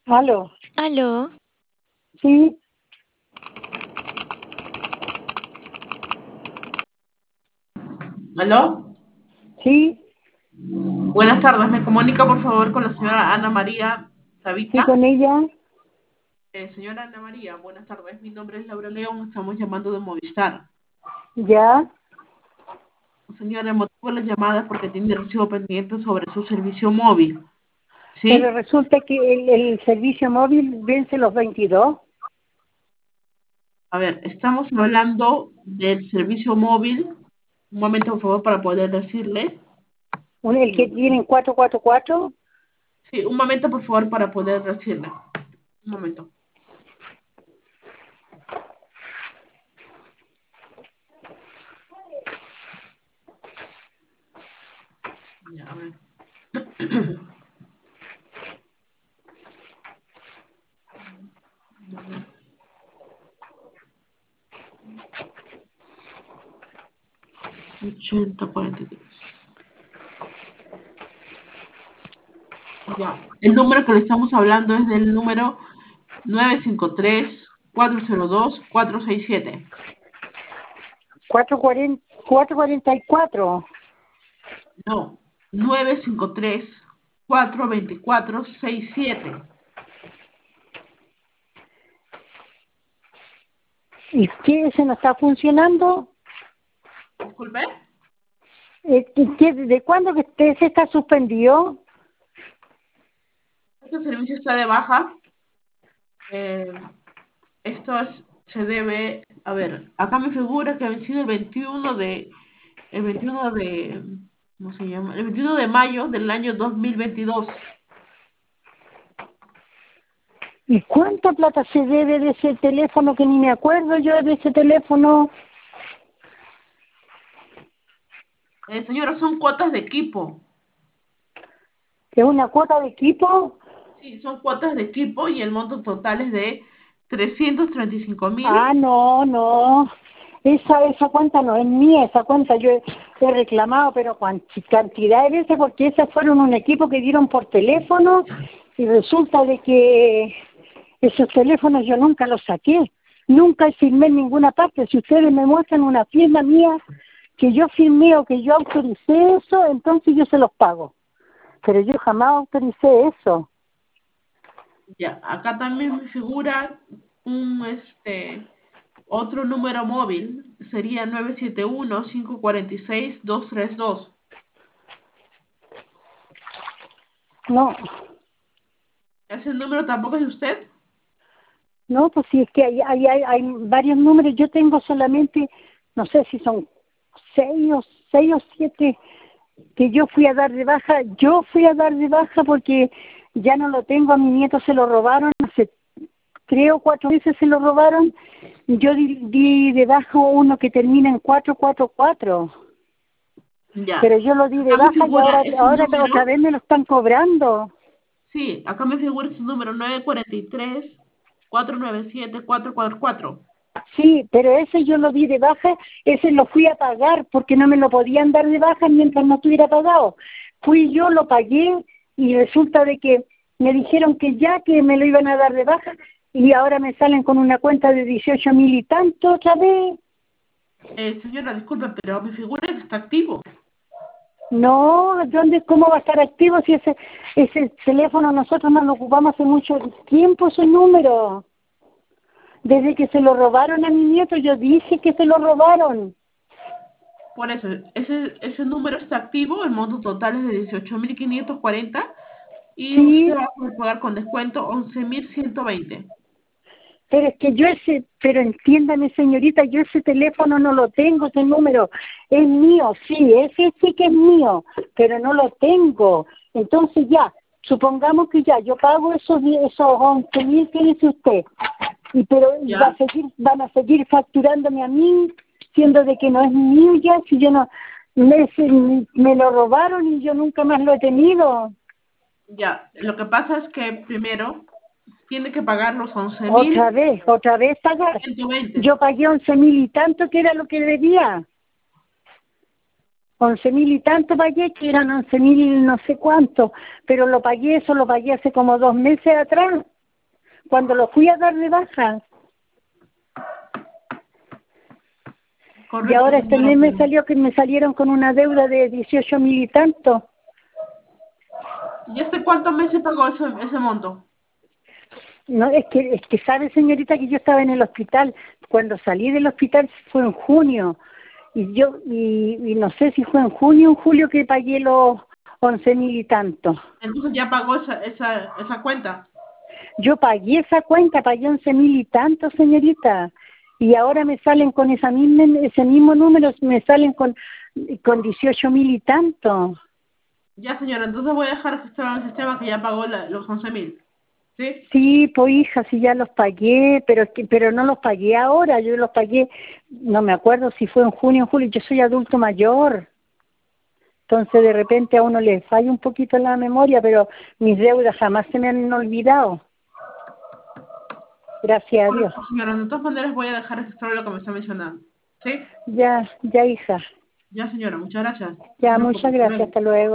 Aló, Aló, sí, ¿Aló? sí, Buenas tardes, me comunica por favor con la señora Ana María sí, Savita. con ella, Señora Ana María, buenas tardes, mi nombre es Laura León, estamos llamando de Movistar. ya, Señora, el motivo de la llamada es porque tiene recibo pendiente sobre su servicio móvil, pero ¿sí? resulta que el servicio móvil vence los 22, A ver, estamos hablando del servicio móvil. Un momento, por favor, para poder decirle. el que tienen 444. Sí, un momento, por favor, para poder decirle. Un momento. Ya, a ver. A ver. 8043. Ya, el número que le estamos hablando es del número 953-402-467. 444. No, 953-424-67. ¿Y qué? ¿Ese no está funcionando? Disculpe, ¿De cuándo que se está suspendido? este servicio está de baja. Eh, se debe, a ver, acá me figura que ha vencido el 21 de, ¿cómo se llama? El 21 de mayo del año 2022. ¿Y cuánta plata se debe de ese teléfono que ni me acuerdo yo de ese teléfono? Señora, son cuotas de equipo. ¿Es una cuota de equipo? Sí, son cuotas de equipo y el monto total es de 335 Ah, mil. no, no. Esa cuenta no es mía, esa cuenta yo he reclamado, pero cantidad de veces, porque esas fueron un equipo que dieron por teléfono y resulta de que esos teléfonos yo nunca los saqué, nunca firmé en ninguna parte. Si ustedes me muestran una firma mía que yo firmé o que yo autoricé eso, entonces yo se los pago. Pero yo jamás autoricé eso. Ya, acá también me figura otro número móvil, sería 971-546-232. No, ¿Ese número tampoco es de usted? no, pues sí, es que hay varios números. Yo tengo solamente, no sé si son seis o siete que yo fui a dar de baja. Yo fui a dar de baja porque ya no lo tengo. A mi nieto se lo robaron hace 3 o 4 meses, se lo robaron. Yo di de baja uno que termina en 444, Ya, pero yo lo di de acá me baja y figura ese ahora otra número. vez me lo están cobrando. Sí, acá me figura ese número 943-497-444. Sí, pero ese yo lo di de baja, ese lo fui a pagar porque no me lo podían dar de baja mientras no estuviera pagado. Fui yo, lo pagué y resulta de que me dijeron que ya que me lo iban a dar de baja y ahora me salen con una cuenta de 18.000 y tanto otra vez. Señora, disculpe, pero me figura que está activo. No, cómo va a estar activo si ese teléfono nosotros no lo ocupamos hace mucho tiempo, ese número? Desde que se lo robaron a mi nieto, yo dije que se lo robaron. Por eso, ese número está activo, el monto total es de 18.540 y usted Sí, va a poder pagar con descuento 11.120. pero es que pero entiéndame señorita, yo ese teléfono no lo tengo, ese número es mío, sí, ese sí que es mío, pero no lo tengo. Entonces ya, supongamos que ya, yo pago esos 11.000 que dice usted, y ¿Ya? van a seguir facturándome a mí, siendo de que no es mío ya, si yo no, me lo robaron y yo nunca más lo he tenido. Ya. Lo que pasa es que primero tiene que pagar los once mil Otra vez pagar. ciento veinte. Yo pagué 11.000 y tanto que era lo que debía. 11.000 y tanto pagué, que eran 11.000 no sé cuánto, pero eso lo pagué hace como 2 meses atrás. cuando lo fui a dar de baja. Correcto, Y ahora este señora, mes me pero- salió que me salieron con una deuda de 18.000 y tanto. ¿Y este cuántos meses pagó ese monto? No, es que sabe, señorita, que yo estaba en el hospital. Cuando salí del hospital fue en junio. Y no sé si fue en junio o en julio que pagué los 11.000 y tanto. Entonces ya pagó esa cuenta. Yo pagué esa cuenta, pagué 11.000 y tanto, señorita. Y ahora me salen con ese mismo número, me salen con 18.000 y tanto. Ya, señora, entonces voy a dejar registrado en el sistema que ya pagó los 11.000. ¿Sí? Sí, pues hija, sí ya los pagué, pero no los pagué ahora, yo los pagué, no me acuerdo si fue en junio o en julio, yo soy adulto mayor, entonces de repente a uno le falla un poquito la memoria, pero mis deudas jamás se me han olvidado, gracias a Dios. Correcto, señora. De todas maneras voy a dejar registrado lo que me está mencionando. ¿Sí? Ya, ya hija, Ya, señora, muchas gracias. No se ya, preocupe. muchas Hasta gracias, luego. hasta luego.